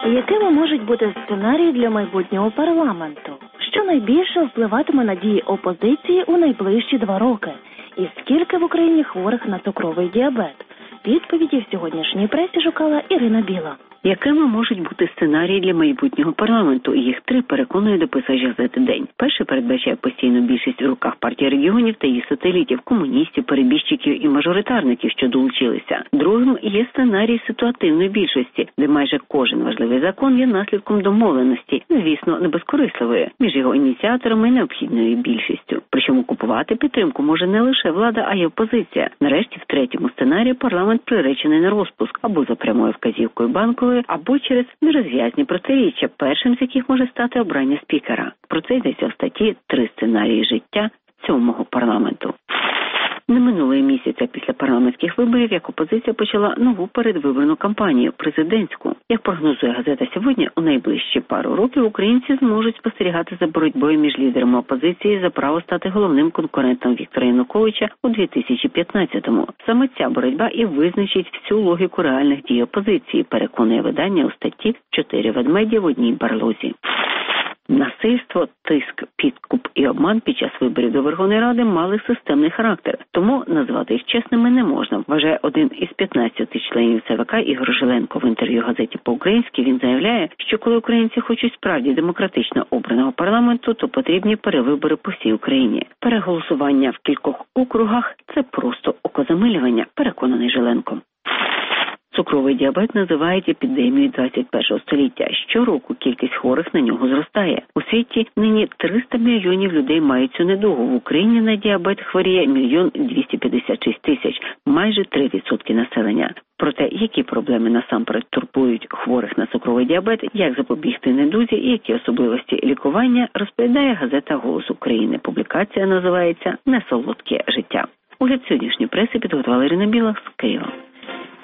Якими можуть бути сценарії для майбутнього парламенту? Що найбільше впливатиме на дії опозиції у найближчі 2 роки? І скільки в Україні хворих на цукровий діабет? Відповіді в сьогоднішній пресі шукала Ірина Біла. Якими можуть бути сценарії для майбутнього парламенту? Їх 3, переконує дописач газети «День». Перший передбачає постійну більшість у руках партії регіонів та її сателітів, комуністів, перебіжчиків і мажоритарників, що долучилися. Другим є сценарій ситуативної більшості, де майже кожен важливий закон є наслідком домовленості, звісно, не безкорисливої, між його ініціаторами і необхідною більшістю. Причому купувати підтримку може не лише влада, а й опозиція. Нарешті, в третьому сценарії парламент приречений на розпуск або за прямою вказівкою Банкової, або через нерозв'язні протиріччя, першим з яких може стати обрання спікера. Про це йдеться в статті «3 сценарії життя 7-го парламенту». Не минулого місяця після парламентських виборів, як опозиція почала нову передвиборну кампанію – президентську. Як прогнозує газета «Сьогодні», у найближчі пару років українці зможуть спостерігати за боротьбою між лідерами опозиції за право стати головним конкурентом Віктора Януковича у 2015-му. Саме ця боротьба і визначить всю логіку реальних дій опозиції, переконує видання у статті «4 ведмеді в одній барлозі». Насильство, тиск, підкуп і обман під час виборів до Верховної Ради мали системний характер, тому назвати їх чесними не можна, вважає один із 15 членів ЦВК Ігор Жиленко. В інтерв'ю газеті «По-українськи» він заявляє, що коли українці хочуть справді демократично обраного парламенту, то потрібні перевибори по всій Україні. Переголосування в кількох округах – це просто окозамилювання, переконаний Жиленко. Цукровий діабет називають епідемією 21-го століття. Щороку кількість хворих на нього зростає. У світі нині 300 мільйонів людей мають цю недугу. В Україні на діабет хворіє 1 256 000, майже 3% населення. Про те, які проблеми насамперед турбують хворих на цукровий діабет, як запобігти недузі і які особливості лікування, розповідає газета «Голос України». Публікація називається «Несолодке життя». Огляд сьогоднішньої преси підготувала Ірина Біла з Києва.